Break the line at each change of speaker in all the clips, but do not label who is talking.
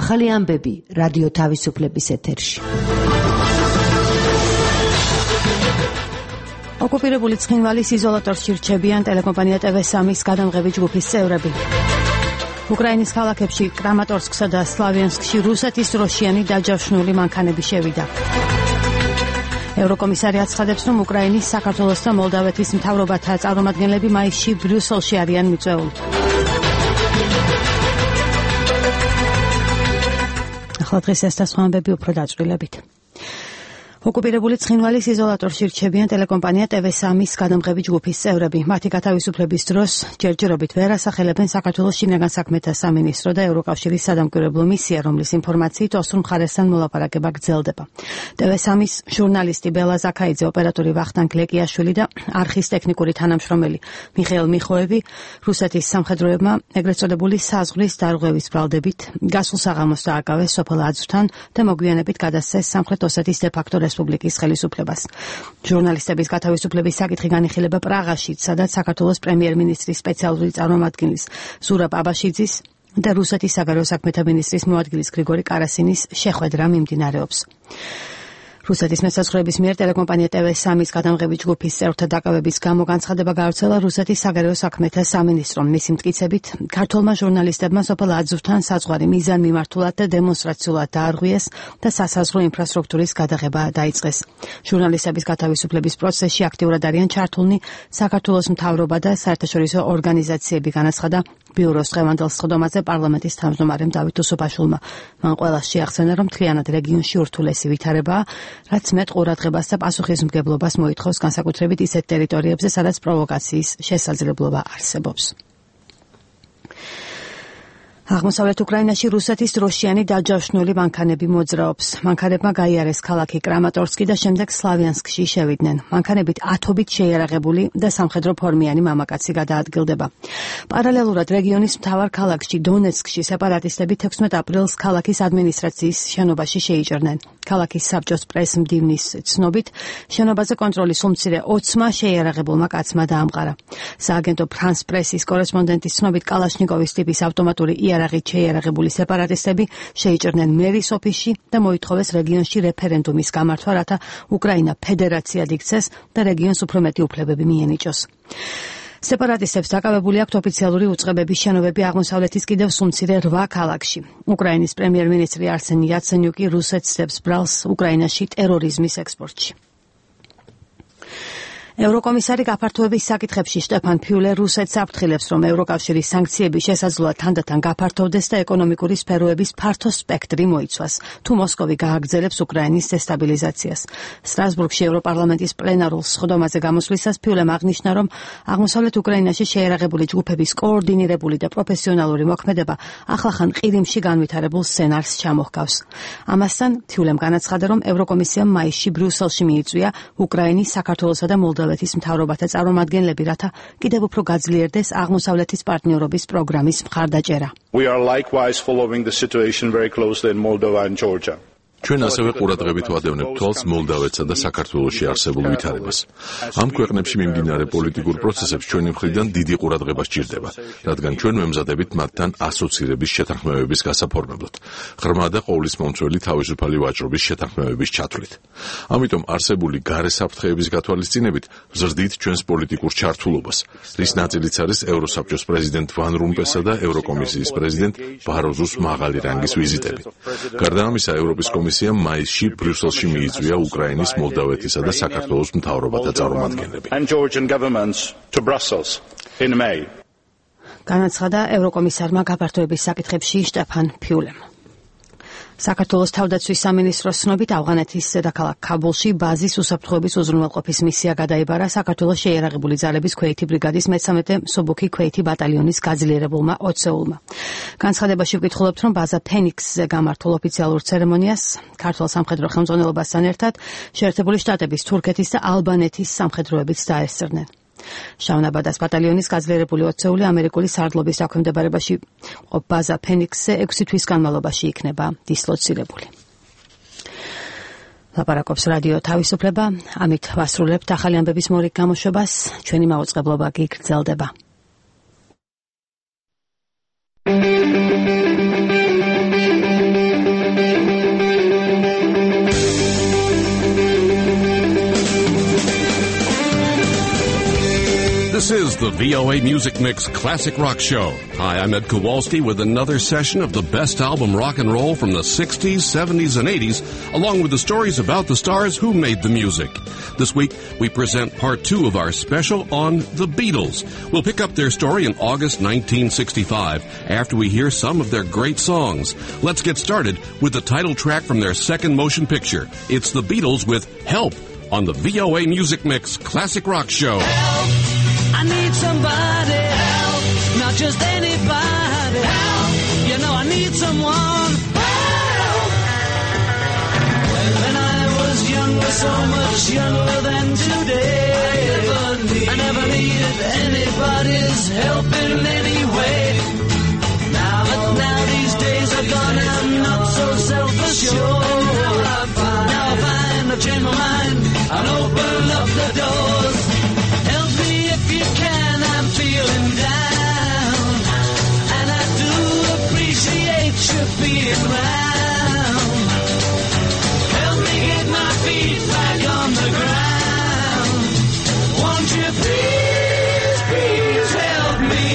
ახალი ამბები რადიო თავისუფლების ეთერში.
ოკუპირებული ცხინვალის იზოლატორში რჩებიან ტელეკომპანია TV3-ის გადამღები ჯგუფის წევრები. უკრაინის ქალაქებში კრამატორსკსა და სლავიანსკში რუსეთის დროშიანი დაჯავშნული მანქანები შევიდა. ევროკომისარი აცხადებს, რომ უკრაინის, საქართველოს და მოლდავეთის მთავრობათა წარმომადგენლები მაისში ბრიუსელში არიან მიწვეული. ახლა დღეს ეს და სხვა ამბები უფრო დაწვრილებით. ოკუპირებული ცხინვალის იზოლატორში რჩებიან ტელეკომპანია TV3-ის გადამღები ჯგუფის წევრები. მათი გათავისუფლების დროს ჯერჯერობით ვერ ასახელებენ საქართველოს შინაგან საქმეთა სამინისტრო და ევროკავშირის სადამკვირვებლო მისია, რომლის ინფორმაციით ოსურ მხარესთან მოლაპარაკება გრძელდება. TV3-ის ჟურნალისტი ბელა ზაქაიძე, ოპერატორი ვახტანგ ლეკიაშვილი და არხის ტექნიკური თანამშრომელი მიხეილ მიხოევი რუსეთის სამხედროებმა ეგრეთ წოდებული საზღვრის დარღვევის ბრალდებით გასულ საღამოს დააკავეს სოფელ აძვთან და მოგვიანებით გადასცეს სამხრეთ ოსეთის დე-ფაქტო რესპუბლიკის ხელისუფლებას. ჟურნალისტების გათავისუფლების საკითხი განიხილება პრაღაში, სადაც საქართველოს პრემიერ-მინისტრის სპეციალური წარმომადგენლის ზურაბ აბაშიძის და რუსეთის საგარეო საქმეთა მინისტრის მოადგილის გრიგორი კარასინის შეხვედრა მიმდინარეობს. რუსეთის მესაზღვრეების მიერ ტელეკომპანია TV3-ის გადამღები ჯგუფის წევრთა დაკავების გამო განცხადება გავრცელა რუსეთის საგარეო საქმეთა სამინისტრომ. მისი მტკიცებით, ქართველმა ჟურნალისტებმა სოფელ აძვთან საზღვარი მიზანმიმართულად და დემონსტრაციულად დაარღვიეს და სასაზღვრო ინფრასტრუქტურის გადაღება დაიწყეს. ჟურნალისტების გათავისუფლების პროცესში აქტიურად არიან ჩართულნი საქართველოს მთავრობა და საერთაშორისო ორგანიზაციები, განაცხადა ბიუროს დღევანდელ სხდომაზე პარლამენტის თავმჯდომარემ დავით უსუფაშვილმა. მან ყველას შეახსენა, რომ მთლიანად რეგიონში ურთულესი ვითარებაა, რაც მეტ ყურადღებას და პასუხისმგებლობას მოითხოვს განსაკუთრებით ისეთ ტერიტორიებზე, სადაც პროვოკაციის შესაძლებლობა არსებობს. აღმოსავლეთ უკრაინაში რუსეთის დროშიანი დაჯავშნული მანქანები მოძრაობს. მანქანებმა გაიარეს ქალაქი კრამატორსკი და შემდეგ სლავიანსკში შევიდნენ. მანქანებით ათობით შეიარაღებული და სამხედრო ფორმიანი მამაკაცი გადაადგილდება. პარალელურად რეგიონის მთავარ ქალაქში დონეცკში სეპარატისტები 16 აპრილს ქალაქის ადმინისტრაციის შენობაში შეიჭრნენ. ქალაქის საბჭოს პრეს-მდივნის ცნობით, შენობაზე კონტროლის უმცირე 20 შეიარაღებულმა კაცმა დაამყარა. სააგენტო ფრანს პრესის კორესპონდენტის ცნობით, კალაშნიკოვის ტიპის ავტომატური იარაღით შეიარაღებული სეპარატისტები შეიჭრნენ მერის ოფისში და მოითხოვეს რეგიონში რეფერენდუმის გამართვა, რათა უკრაინა ფედერაციად იქცეს და რეგიონს უფრო მეტი უფლებები მიენიჭოს. სეპარატისტებს დაკავებული აქვთ ოფიციალური უწყებების შენობები აღმოსავლეთის კიდევ სუმცირე 8 ქალაქში. უკრაინის პრემიერ-მინისტრი არსენი იაცენიუკი რუსეთს სცემს ბრალს უკრაინაში ტერორიზმის ექსპორტში. ევროკომისარი გაფართოების საკითხებში შტეფან ფიულე რუსეთს აფრთხილებს, რომ ევროკავშირის სანქციები შესაძლოა თანდათან გაფართოვდეს და ეკონომიკური სფეროების ფართო სპექტრი მოიცვას, თუ მოსკოვი გააგრძელებს უკრაინის დესტაბილიზაციას. სტრასბურგში ევროპარლამენტის პლენარულ სხდომაზე გამოსვლისას ფიულემ აღნიშნა, რომ აღმოსავლეთ უკრაინაში შეიარაღებული ჯგუფების კოორდინირებული და პროფესიონალური მოქმედება ახლახან ყირიმში განვითარებულ სცენარს ჩამოჰგავს. ამასთან ფიულემ განაცხადა, რომ ევროკომისიამ მაისში ბრიუსელში მიიწვია უკრაინის, საქართველოსა და მოლდავეთის მთავრობათა წარმომადგენლები, რათა კიდევ უფრო გაძლიერდეს აღმოსავლეთის პარტნიორობის პროგრამის მხარდაჭერა.
We are likewise following the situation very closely in Moldova and Georgia.
ჩვენ ასევე ყურადღებით ვადევნებთ თვალს მოლდავეთსა და საქართველოში არსებულ ვითარებას. ამ ქვეყნებში მიმდინარე პოლიტიკურ პროცესებს ჩვენი მხრიდან დიდი ყურადღება სჭირდება, რადგან ჩვენ მემზადებით მათთან ასოცირების შეთანხმებების გასაფორმებლად, ღრმა და ყოვლისმომცველი თავისუფალი ვაჭრობის შეთანხმებების ჩათვლით. ამიტომ არსებული გარე საფრთხეების გათვალისწინებით ვზრდით ჩვენს პოლიტიკურ ჩართულობას, რის ნაწილიც არის ევროსაბჭოს პრეზიდენტ ვან რომპესა და ევროკომისიის პრეზიდენტ ბაროზოს მაღალი რანგის ვიზიტები. გარდა ამისა, ევროპის კომისიამ მაისში ბრიუსელში მიიწვია უკრაინის, მოლდავეთისა და საქართველოს მთავრობათა წარმომადგენლები.
განაცხადა ევროკომისარმა გაფართოების საკითხებში შტეფან ფიულემ. საქართველოს თავდაცვის სამინისტროს ცნობით, ავღანეთის დედაქალაქ ქაბულში ბაზის უსაფრთხოების უზრუნველყოფის მისია გადაიბარა საქართველოს შეიარაღებული ძალების ქვეითი ბრიგადის მე-13 მსუბუქი ქვეითი ბატალიონის გაძლიერებულმა ოცეულმა. განცხადებაში ვკითხულობთ, რომ ბაზა ფენიქსზე გამართულ ოფიციალურ ცერემონიას ქართულ სამხედრო ხელმძღვანელობასთან ერთად შეერთებული შტატების, თურქეთის და ალბანეთის სამხედროებიც დაესწრნენ. შავნაბადას ბატალიონის გაძლიერებული ოცეული ამერიკული სარდლობის დაქვემდებარებაში ბაზა ფენიქსზე 6 თვის განმავლობაში იქნება დისლოცირებული. ლაპარაკობს რადიო თავისუფლება, ამით ვასრულებთ ახალი ამბების მორიგ გამოშვებას, ჩვენი მაუწყებლობა კი გრძელდება.
the VOA Music Mix Classic Rock Show. Hi, I'm Ed Kowalski with another session of the best album rock and roll from the 60s, 70s, and 80s, along with the stories about the stars who made the music. This week, we present part 2 of our special on the Beatles. We'll pick up their story in August 1965 after we hear some of their great songs. Let's get started with the title track from their second motion picture. It's the Beatles with Help on the VOA Music Mix Classic Rock Show.
Help! I need somebody. Help! Not just anybody. Help! You know I need someone. Help! When I was younger, so much younger than today, I never needed anybody's help in any way. Now these days are gone, I'm not so self-assured. Now I find I've changed my mind and open up the doors. Help me if you can, I'm feeling down, and I do appreciate you being round. Help me get my feet back on the ground. Won't you please, please help me?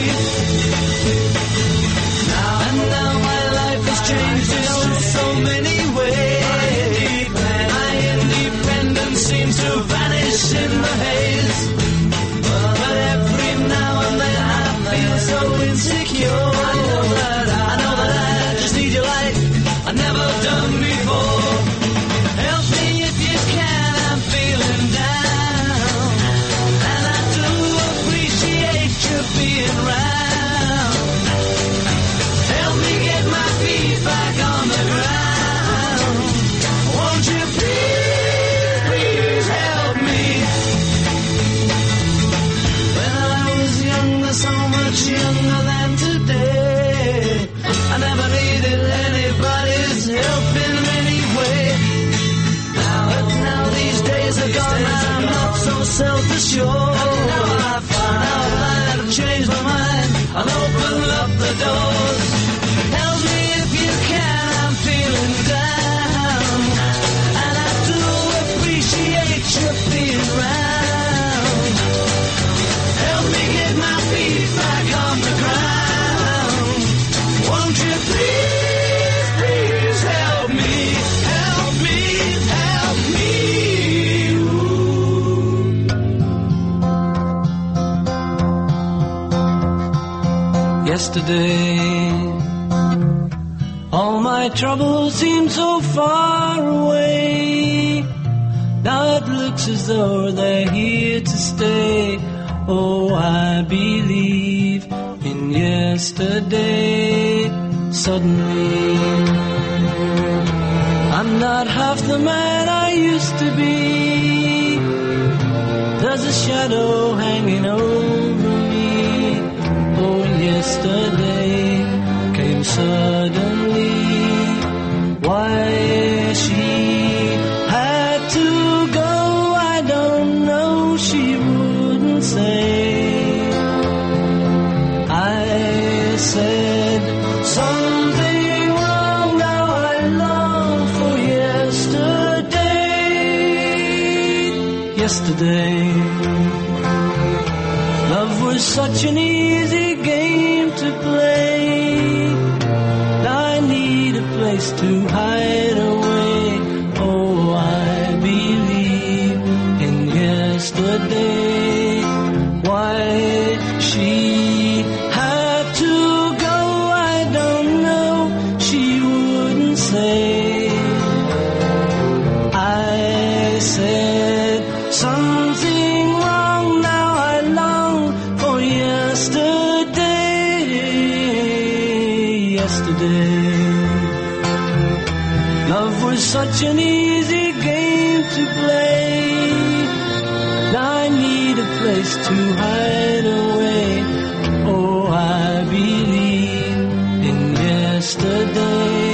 Now my life has changed in so many ways. My independence seems to vanish in the haze. But every now and then I feel so insecure. I know that I just need your light. I've never done before. Help me if you can, I'm feeling down, and I do appreciate you being round. Help me get my feet back on the ground. Won't you please, please help me? When I was younger, so much younger than today, I never needed anybody's help in any way. Now these days are gone, I'm not so self-assured. Now I've changed my mind, I'll open up the doors. Help me if you can, I'm feeling down, and I do appreciate you being round. Help me get my feet back on the ground. Won't you please, please help me? Help me, help me. Yesterday, all my troubles seem so far away. Now it looks as though they're here to stay. Oh, I believe in yesterday. Suddenly, I'm not half the man I used to be. There's a shadow hanging over me. Oh, yesterday came suddenly. Why she had to go, I don't know, she wouldn't say. I said something wrong, now I long for yesterday. Yesterday, love was such an easy game to play. Now I need a place to hide away. Oh, I believe in yesterday. Why she had to go, I don't know, she wouldn't say. I said something wrong, now I long for yesterday. Yesterday, love was such an easy game to play. Now I need a place to hide away. Oh, I believe in yesterday.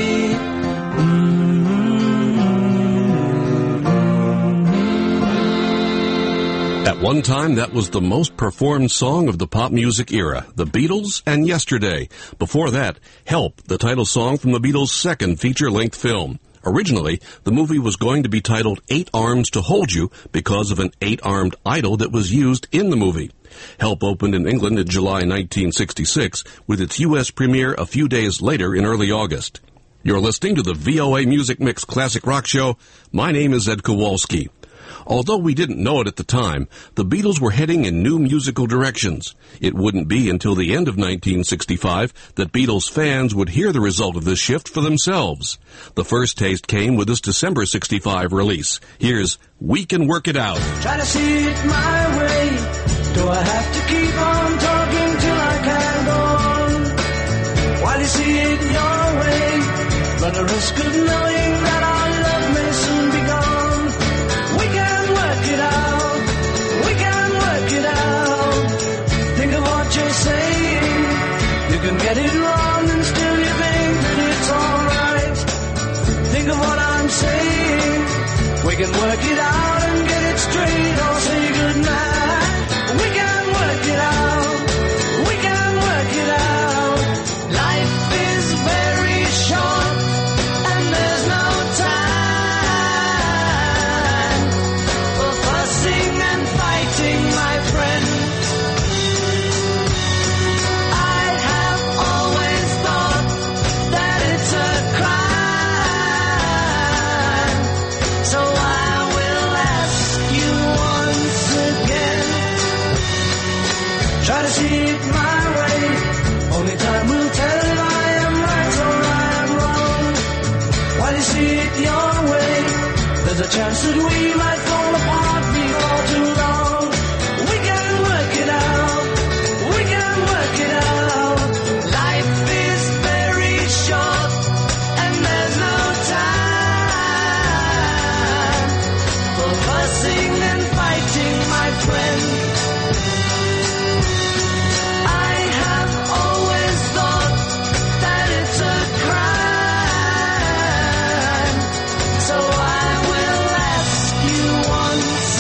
At one time, that was the most performed song of the pop music era, the Beatles and Yesterday. Before that, Help, the title song from the Beatles' second feature-length film. Originally, the movie was going to be titled 8 Arms to Hold You because of an 8-armed idol that was used in the movie. Help opened in England in July 1966, with its U.S. premiere a few days later in early August. You're listening to the VOA Music Mix Classic Rock Show. My name is Ed Kowalski. Although we didn't know it at the time, the Beatles were heading in new musical directions. It wouldn't be until the end of 1965 that Beatles fans would hear the result of this shift for themselves. The first taste came with this December 65 release. Here's We Can Work It Out.
Try to see it my way. Do I have to keep on talking till I can go on? While you see it your way, run the risk of knowing that our love may soon be gone. We can work it out. We can work it out. Think of what you're saying. You can get it wrong and still you think that it's alright. Think of what I'm saying. We can work it out and get it straight or say goodnight. We can work it out. We can work it out. Life is very short and there's no time for fussing and fighting, my friend. I have always thought that it's a crime, so I will ask you once again. Try to see it my way. Only time will tell if I am right or I am wrong. While you see it your way, there's a chance that we might fall apart before too long. We can work it out. We can work it out. Life is very short and there's no time for fussing and fighting, my friend. I have always thought that it's a crime, so I will ask you once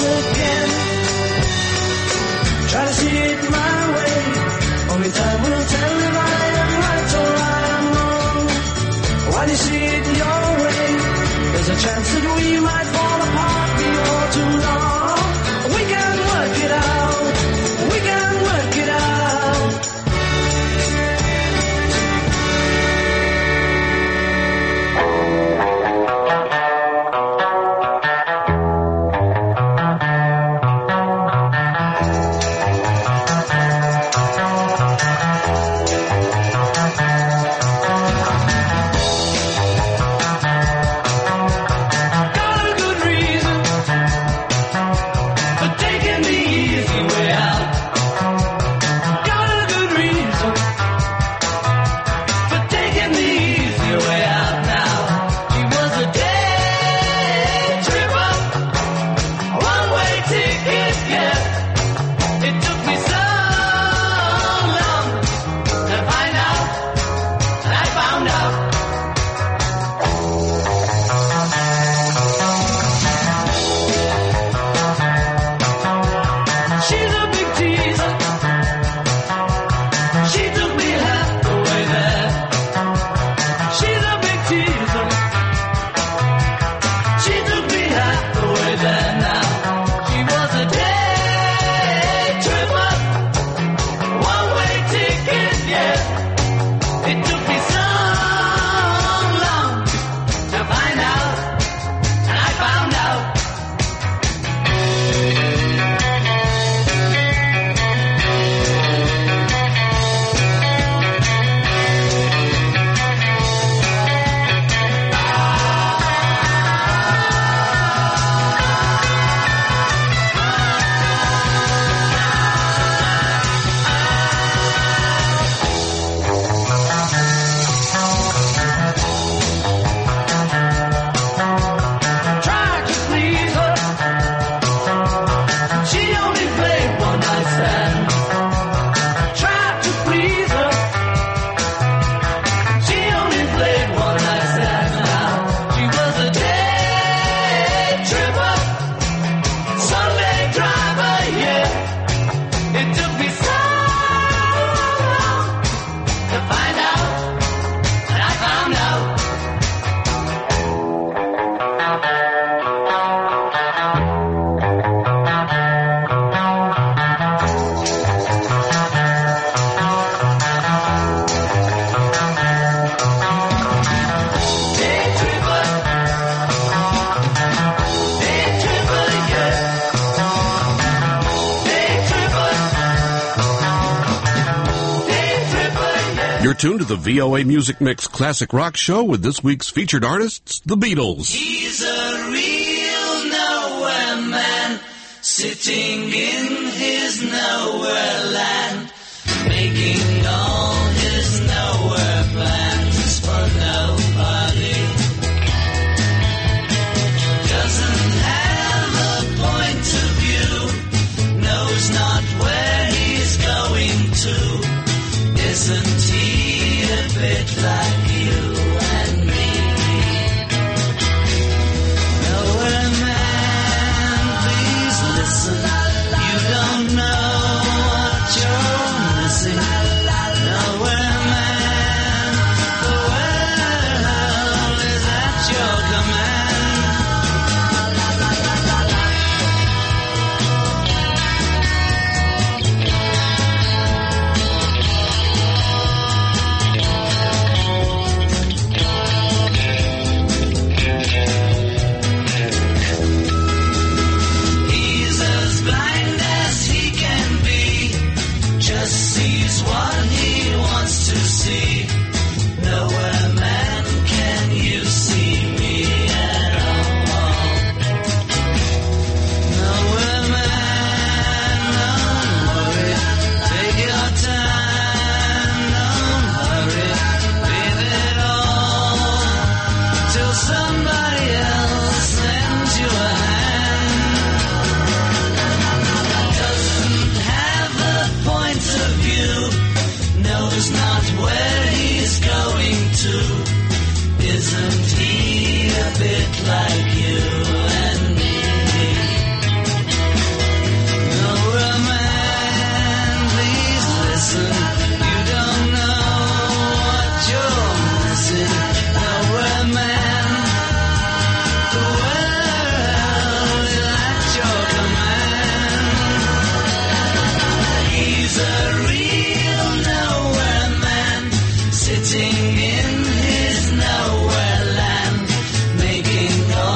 You're tuned to the VOA Music Mix Classic Rock Show with this week's featured artists, the Beatles.
He's a real nowhere man, sitting in his nowhere land, making all his nowhere plans for nobody. Doesn't have a point of view, knows not where he's going to. Isn't he a bit like you and me? Nowhere man, please listen. You don't know what you're missing. Nowhere man, the world is at your command. He's as blind as he can be, just sees what he wants to see. Nowhere man, can you see me at all? Nowhere man, don't worry, take your time, don't hurry, leave it all till somebody else lends you a hand. Doesn't have a point of view, knows not where he's going to. Isn't he a bit like you and me? Nowhere man, please listen. You don't know what you're missing. Nowhere man, the world is at your command. He's a real nowhere man, sitting in his nowhere land, making all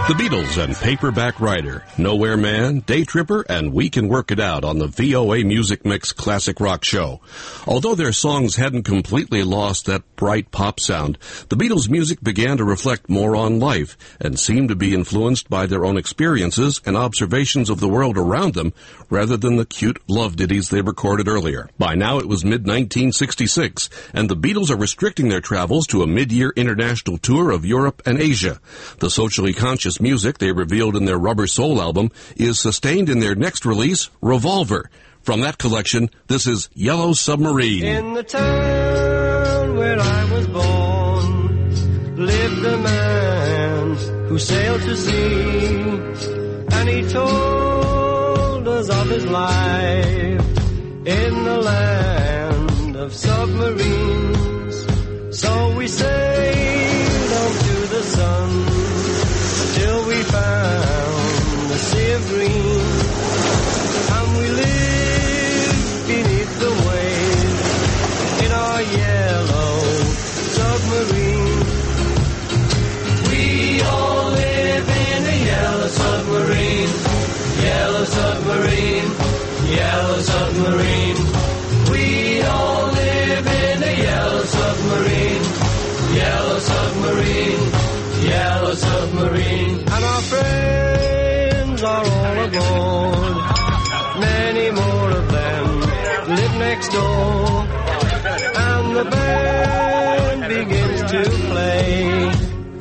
The Beatles and Paperback Writer, Nowhere Man, Day Tripper, and We Can Work It Out on the VOA Music Mix Classic Rock Show. Although their songs hadn't completely lost that bright pop sound, the Beatles' music began to reflect more on life and seemed to be influenced by their own experiences and observations of the world around them rather than the cute love ditties they recorded earlier. By now it was mid-1966, and the Beatles are restricting their travels to a mid-year international tour of Europe and Asia. The socially conscious music they revealed in their Rubber Soul album is sustained in their next release, Revolver. From that collection, this is Yellow Submarine.
In the town where I was born lived a man who sailed to sea, and he told us of his life in the land of submarines. So we sailed on to the sun till we found the sea of green, and we lived beneath the waves in our yellow submarine. We all live in a yellow submarine, yellow submarine, yellow submarine. We all live in a yellow submarine, yellow submarine, yellow submarine. And our friends are all aboard, many more of them live next door, and the band begins to play.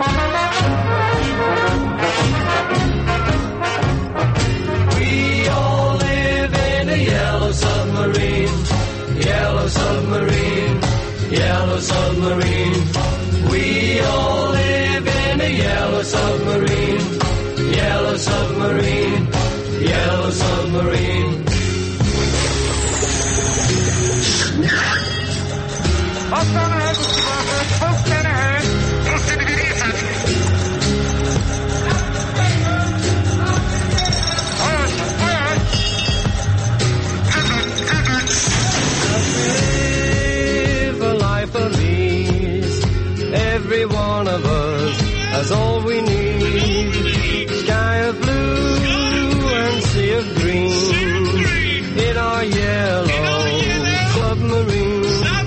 We all live in a yellow submarine, yellow submarine, yellow submarine. We all live in a yellow submarine, yellow submarine, yellow submarine. Live a life of ease. Every one of us has all we need. Sky of blue and sea of green in our yellow submarine.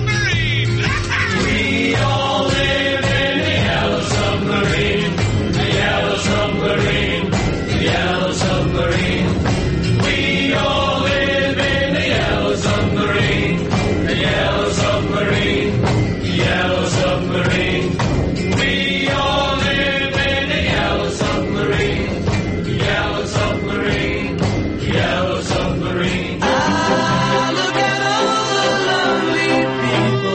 We all live in a yellow submarine, a yellow submarine, a yellow submarine. We all live in a yellow submarine, a yellow submarine, yellow submarine. We all live in a yellow submarine, yellow submarine, yellow submarine. Ah, look at all the lovely people.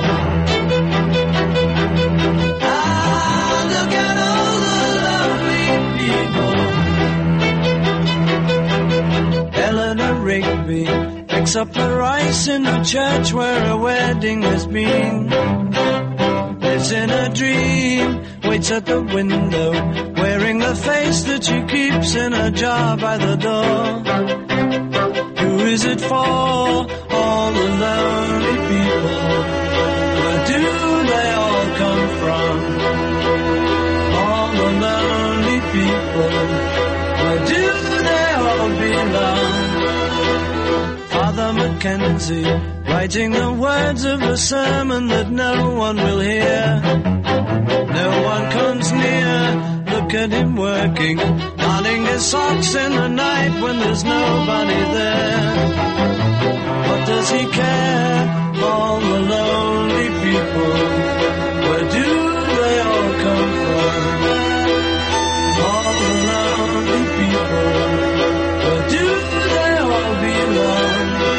Ah, look at all the lovely people. Eleanor Rigby picks up the rice in the church where a wedding has been. Lives in a dream, waits at the window, wearing the face that she keeps in a jar by the door. Who is it for? All the lonely people. Where do they all come from? All the lonely people. Where do they all belong? Father Mackenzie, writing the words of a sermon that no one will hear. No one comes near, look at him working, darning his socks in the night when there's nobody there. What does he care? All the lonely people, where do they all come from? All the lonely people, where do they all belong?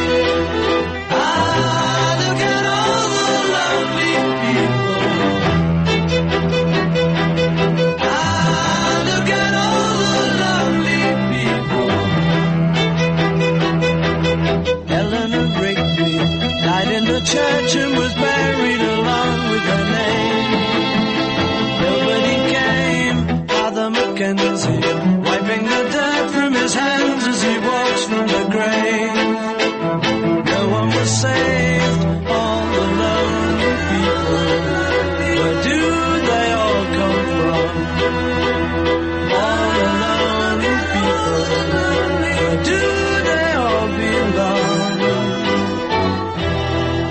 Church and was buried along with her name. Nobody came, Father Mackenzie, wiping the dirt from his hands as he walks from the grave. No one was saved, all the lonely people. Where do they all come from? All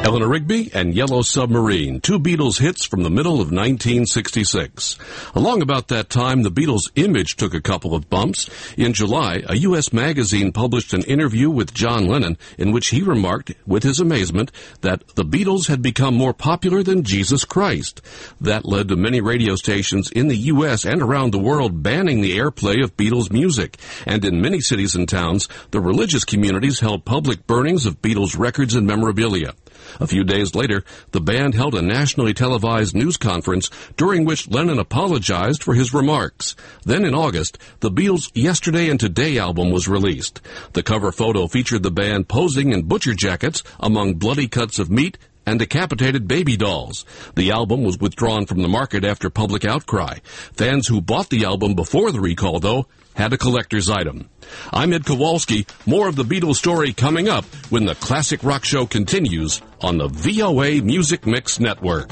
Eleanor Rigby and Yellow Submarine, two Beatles hits from the middle of 1966. Along about that time, the Beatles' image took a couple of bumps. In July, a U.S. magazine published an interview with John Lennon in which he remarked, with his amazement, that the Beatles had become more popular than Jesus Christ. That led to many radio stations in the U.S. and around the world banning the airplay of Beatles music. And in many cities and towns, the religious communities held public burnings of Beatles records and memorabilia. A few days later, the band held a nationally televised news conference during which Lennon apologized for his remarks. Then in August, the Beatles' Yesterday and Today album was released. The cover photo featured the band posing in butcher jackets among bloody cuts of meat and decapitated baby dolls. The album was withdrawn from the market after public outcry. Fans who bought the album before the recall, though, had a collector's item. I'm Ed Kowalski. More of the Beatles story coming up when the Classic Rock Show continues on the VOA Music Mix Network.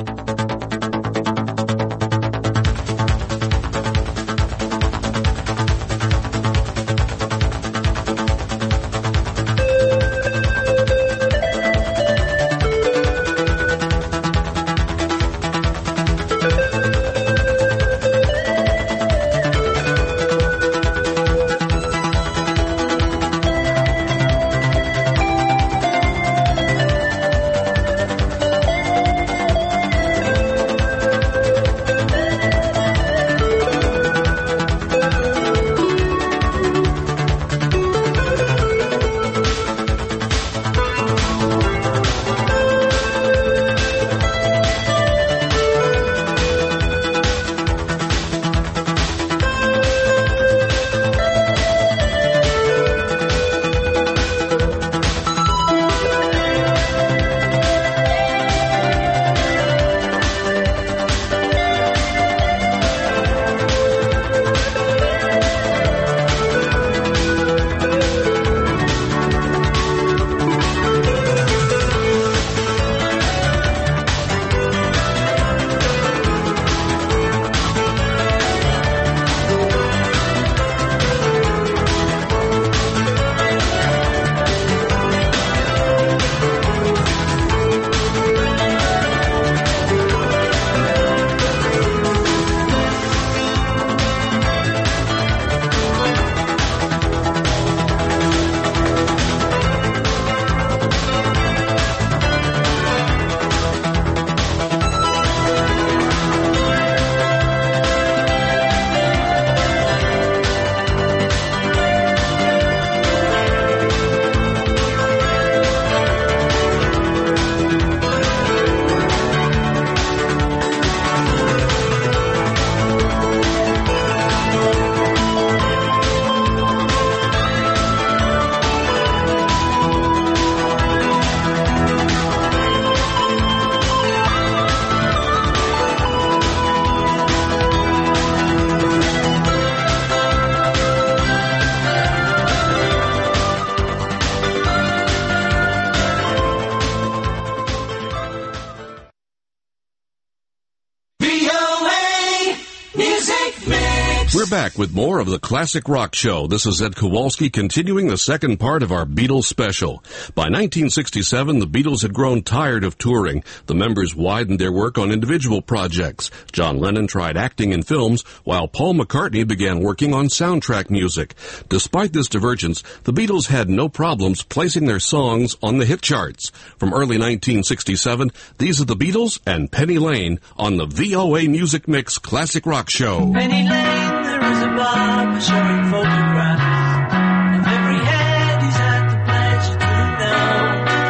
Back with more of the Classic Rock Show. This is Ed Kowalski continuing the second part of our Beatles special. By 1967, the Beatles had grown tired of touring. The members widened their work on individual projects. John Lennon tried acting in films, while Paul McCartney began working on soundtrack music. Despite this divergence, the Beatles had no problems placing their songs on the hit charts. From early 1967, these are the Beatles and Penny Lane on the VOA Music Mix Classic Rock Show.
Penny Lane, there is a barber showing photographs of every head he's had the pleasure to know,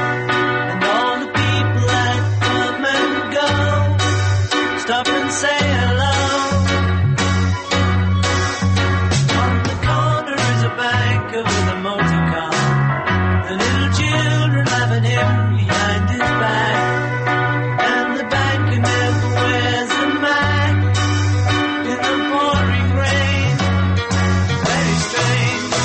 and all the people that come and go stop and say hello. On the corner is a banker with a motor car, the little children laughing him behind his back, and the banker never wears a mask in the pouring rain. Very strange.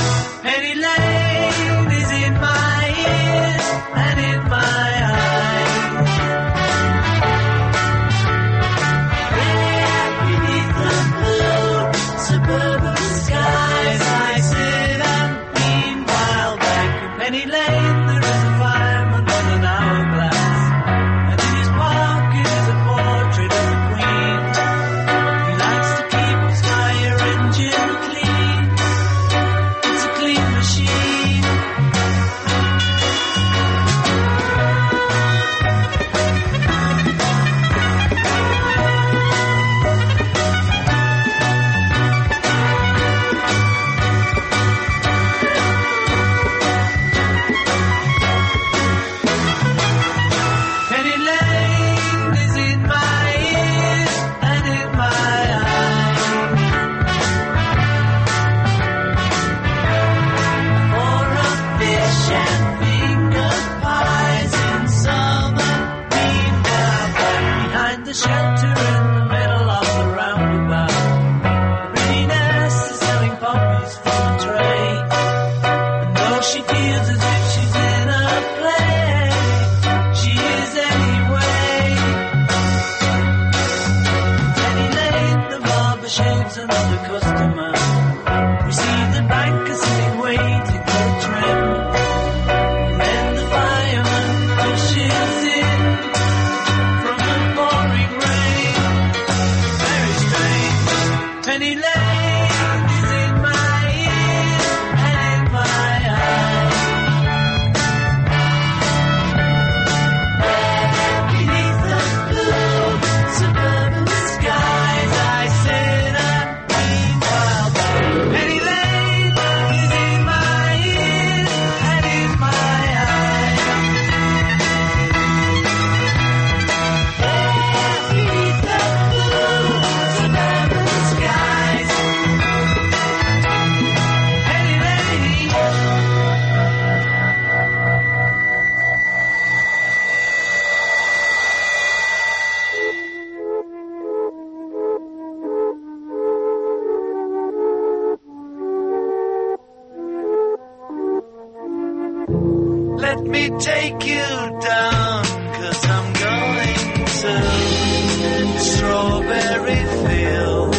take you down, 'cause I'm going to strawberry fields.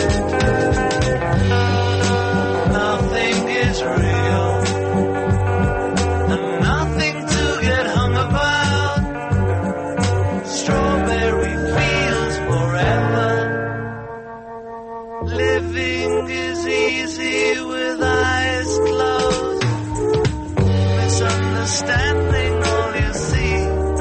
Nothing is real, and nothing to get hung about. Strawberry fields forever. Living is easy with eyes closed. Misunderstanding all you see.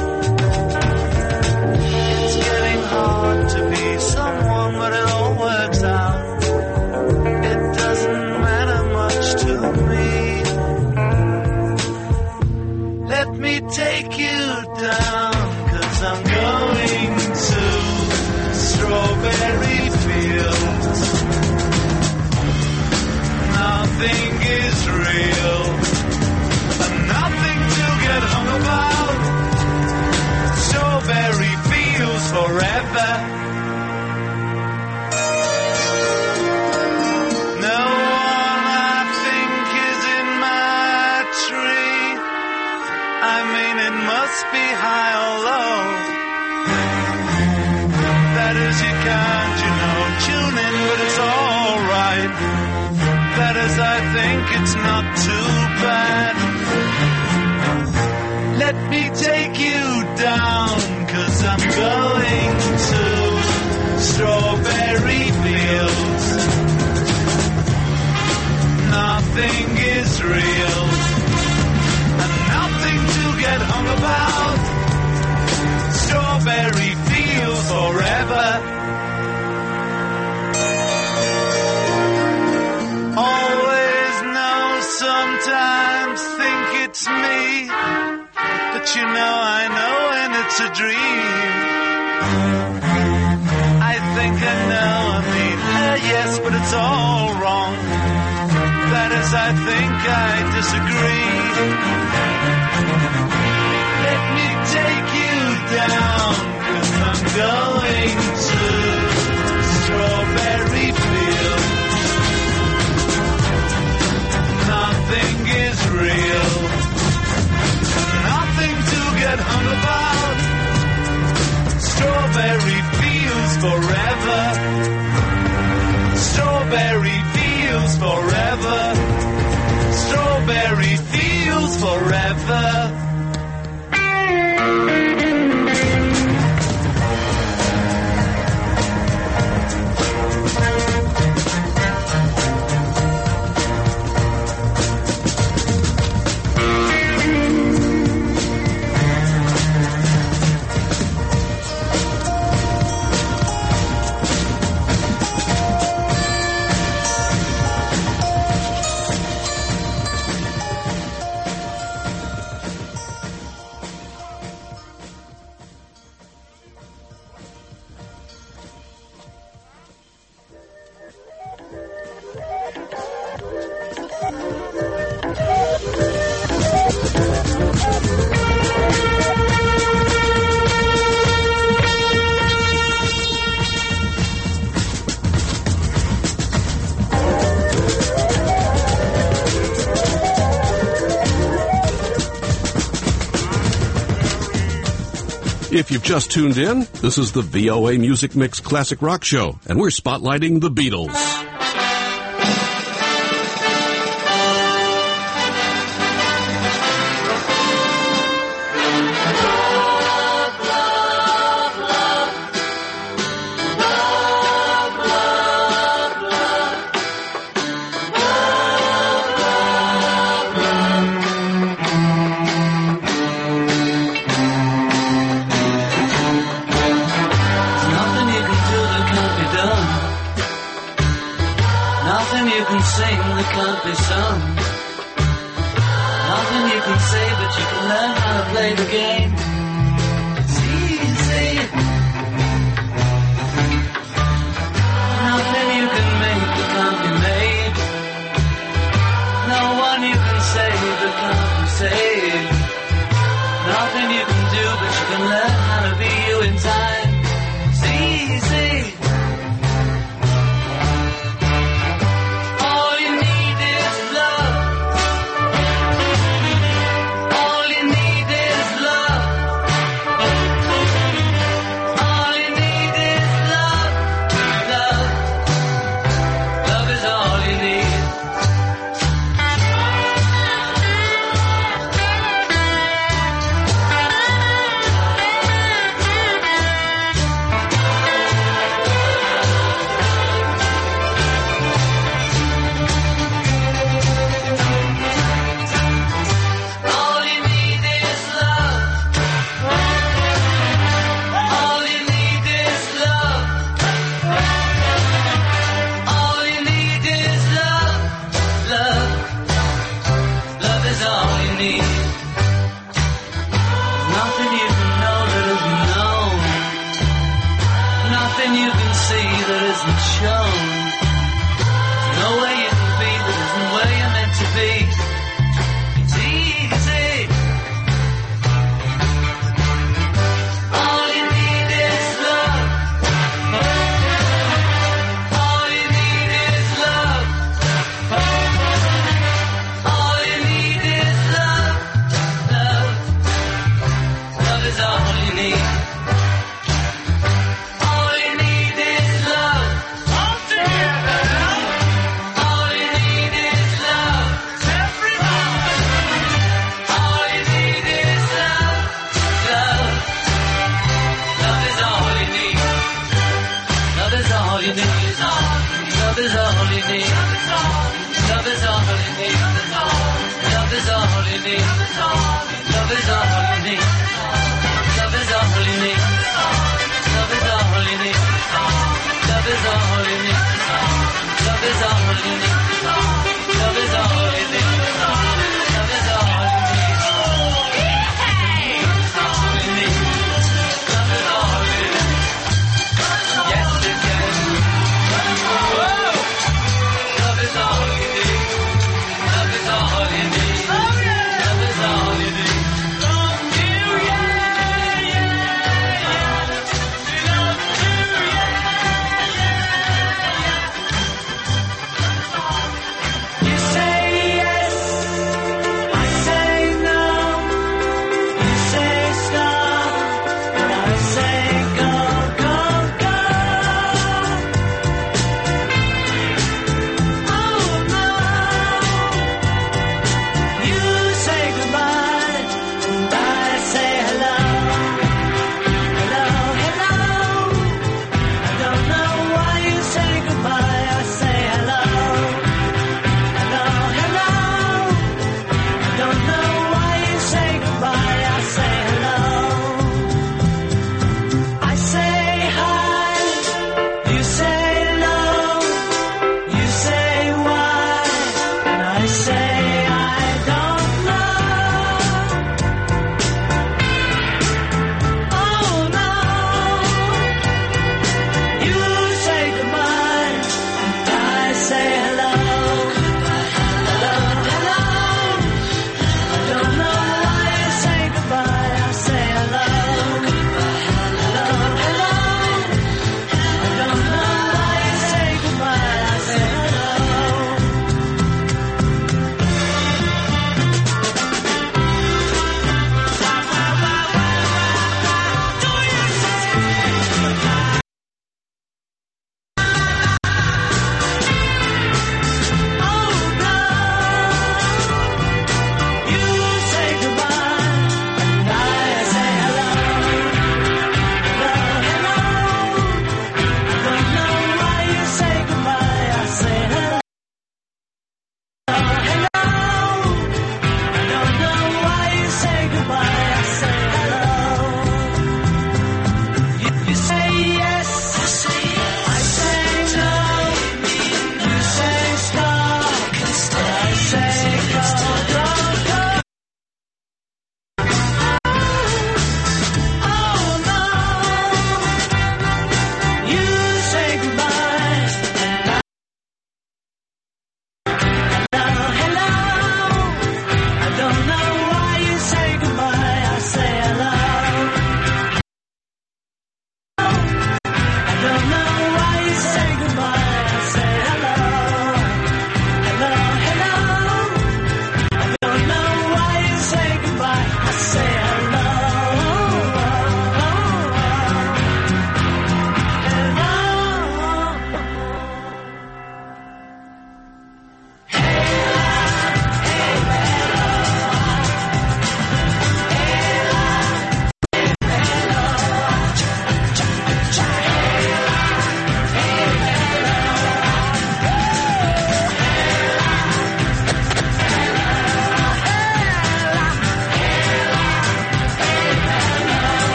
It's getting hard to be someone, but it all works out. It doesn't matter much to me. Let me take you down, 'cause I'm going to strawberry fields. Nothing is real, and nothing to get hung about. Strawberry fields forever. No one I think is in my tree. I mean, it must be high or low. That is, you can't, tune in, but it's all right. That is, I think it's not too bad. Let me take you down, 'cause I'm going to strawberry fields. Nothing is real, and nothing to get hung about. Strawberry fields forever. Always know, sometimes think it's me, but I know when it's a dream. I think I know, yes, but it's all wrong. That is, I think I disagree. Let me take you down, 'cause I'm going to strawberry fields. Nothing is real, nothing to get hung about. Strawberry fields forever. Strawberry fields forever. Strawberry fields forever.
If you've just tuned in, this is the VOA Music Mix Classic Rock Show, and we're spotlighting the Beatles.
All you need nothing you can see that isn't shown. Nowhere you can be that isn't where you're meant to be. It's easy. All you need is love. All you need is love. All you need is love. Love. Love is all you need. All you need is love. All together. All you need is love. Everybody. All you need is love. Love. Love is all you need. Love is all you need. Love is all you need. Love is all you need. Love is all you need. Love is all you need. Love is all you need. Love is all you need. Love is all you need. Love is all you need. Love is all you need. Love is all you need. All you need. Love is all you need. Yes, it can. Whoa! Love is all you need. Love is all you need. Love is all you need. You, yeah.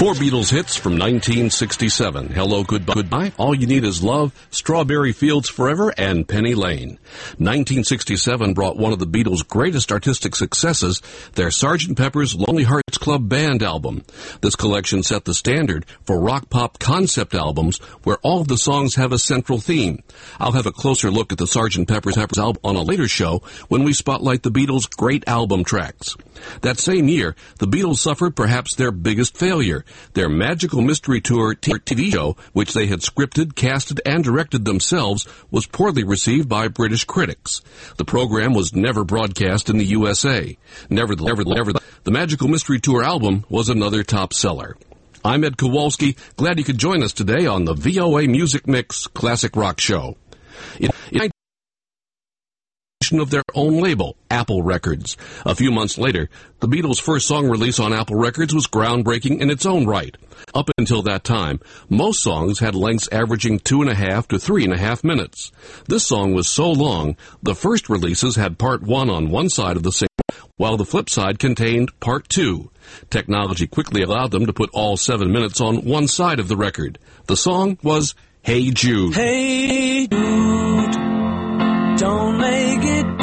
Four Beatles hits from 1967. Hello, Goodbye, All You Need Is Love, Strawberry Fields Forever, and Penny Lane. 1967 brought one of the Beatles' greatest artistic successes, their Sgt. Pepper's Lonely Hearts Club Band album. This collection set the standard for rock-pop concept albums where all of the songs have a central theme. I'll have a closer look at the Sgt. Pepper's album on a later show when we spotlight the Beatles' great album tracks. That same year, the Beatles suffered perhaps their biggest failure. Their Magical Mystery Tour TV show, which they had scripted, casted, and directed themselves, was poorly received by British critics. The program was never broadcast in the USA. Nevertheless, the Magical Mystery Tour album was another top seller. I'm Ed Kowalski. Glad you could join us today on the VOA Music Mix Classic Rock Show. Of their own label, Apple Records. A few months later, the Beatles' first song release on Apple Records was groundbreaking in its own right. Up until that time, most songs had lengths averaging 2.5 to 3.5 minutes. This song was so long, the first releases had part 1 on one side of the single, while the flip side contained part 2. Technology quickly allowed them to put all 7 minutes on one side of the record. The song was Hey Jude.
Hey Jude, don't make it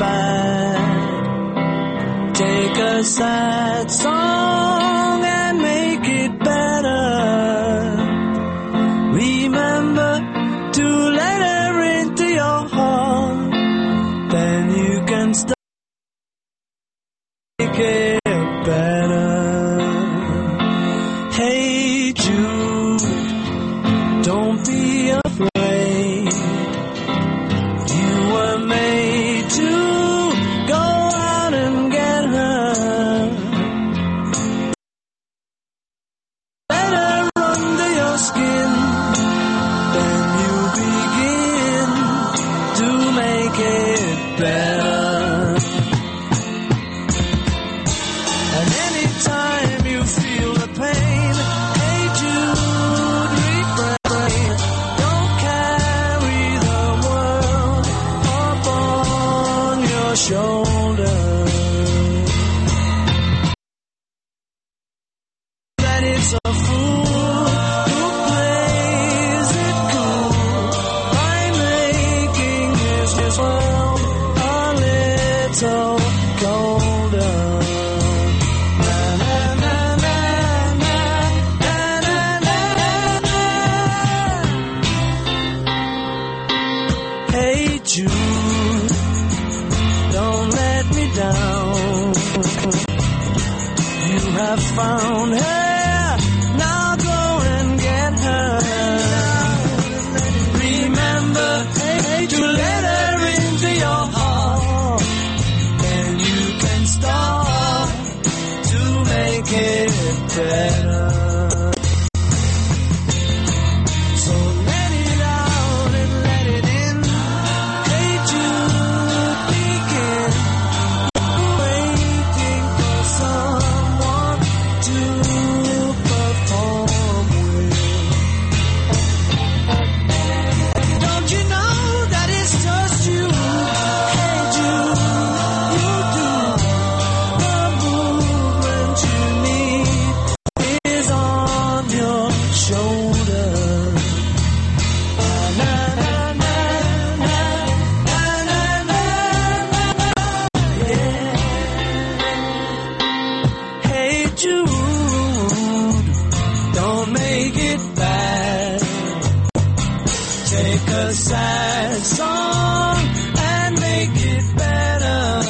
bad. Take a sad song and make it better. Remember to let her into your heart. Then you can start to make it better. Hey Jude, don't be afraid. Found her, now go and get her. Remember, hey, to let her into your heart. Then you can start to make it better. So let it out and let it in. Hey Jude, begin. Waiting for someone to perform with. Don't you know that it's just you? Hey Jude, you do. The movement you need is on your shoulder. Na na na na na na na na. Yeah. Hey Jude, don't make it bad. Take a sad song and make it better.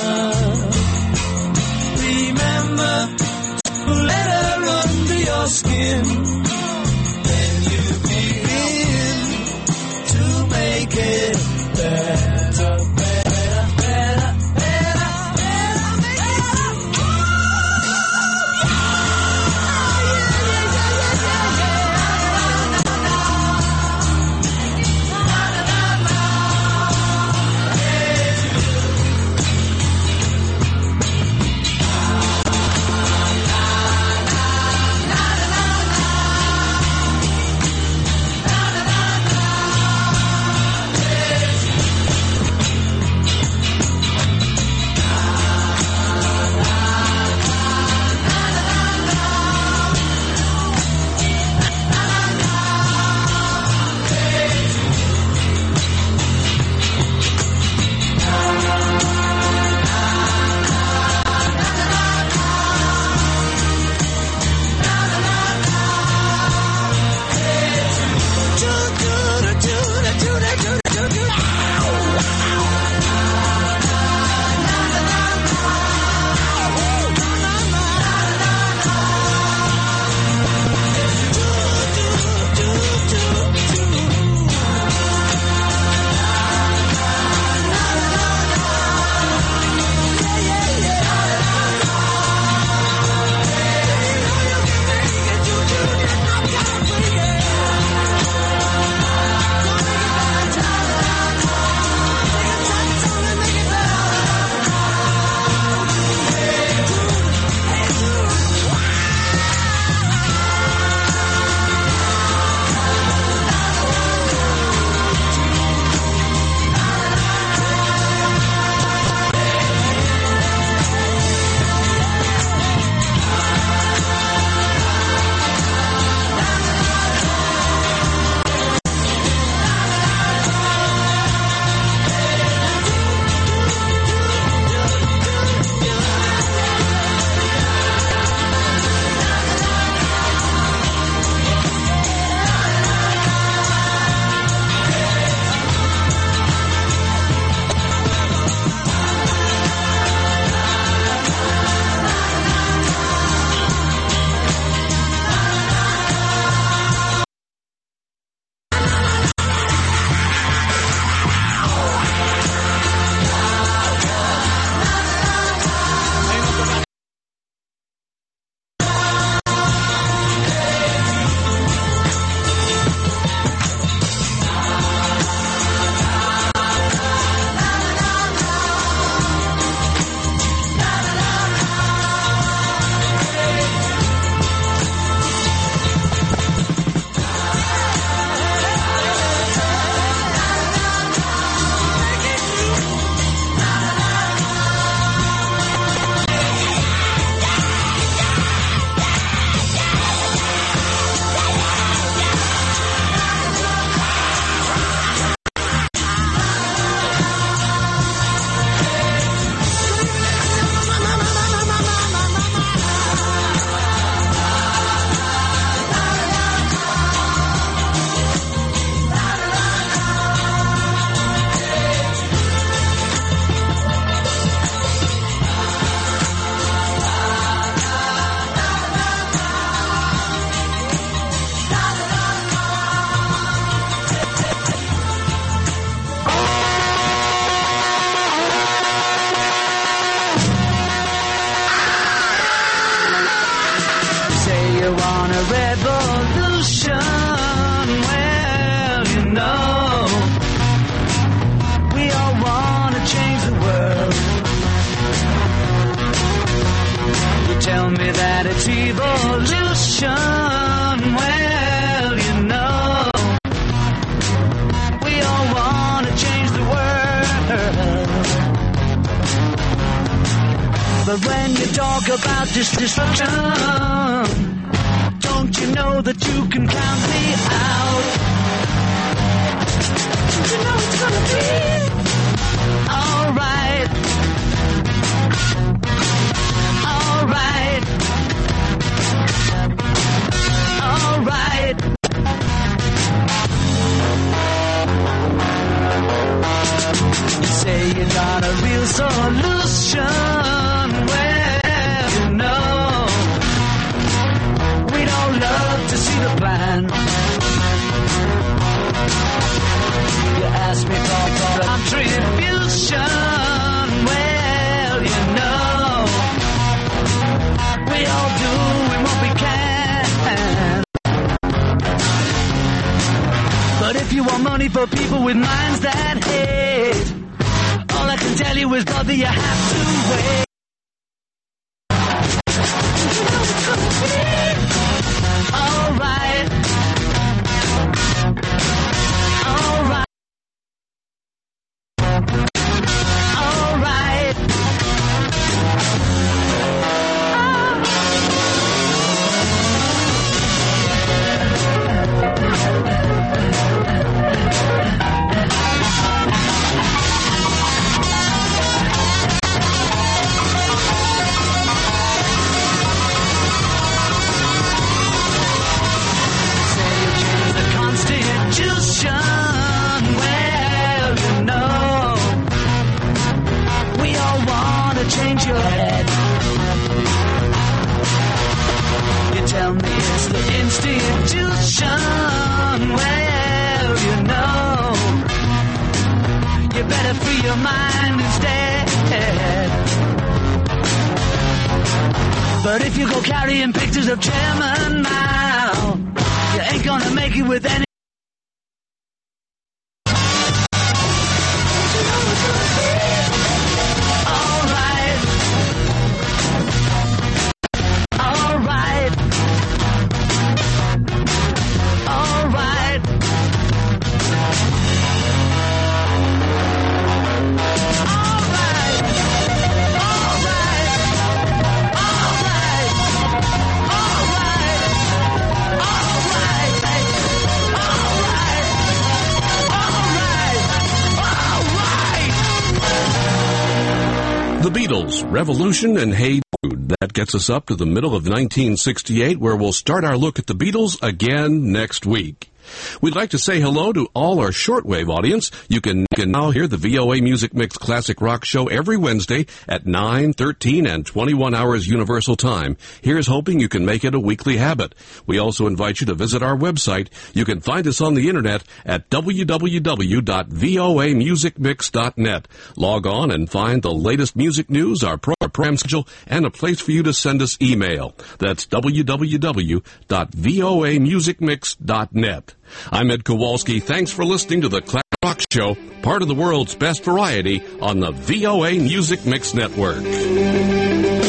Remember to let her under your skin. Then you begin to make it better, better, better, better, better,
But when you talk about destruction, don't you know that you can count me out? Don't you know it's gonna be alright? Alright. Alright. You say you got a real solution. Well, you know, we don't love to see the plan. You ask me for contribution. Well, you know, we all do what we can. But if you want money for people with minds that hate, all I can tell you is, brother, you have to wait. Alright. Alright. Alright. Change your head. You tell me it's the institution. Well, you know, you better free your mind instead. But if you go carrying pictures of Chairman Mao, you ain't gonna make it with any.
The Beatles, Revolution and Hey Jude. That gets us up to the middle of 1968, where we'll start our look at the Beatles again next week. We'd like to say hello to all our shortwave audience. You can now hear the VOA Music Mix Classic Rock Show every Wednesday at 9, 13, and 21 hours Universal Time. Here's hoping you can make it a weekly habit. We also invite you to visit our website. You can find us on the internet at www.voamusicmix.net. Log on and find the latest music news, our program schedule, and a place for you to send us email. That's www.voamusicmix.net. I'm Ed Kowalski. Thanks for listening to the Classic Rock Show, part of the world's best variety on the VOA Music Mix Network.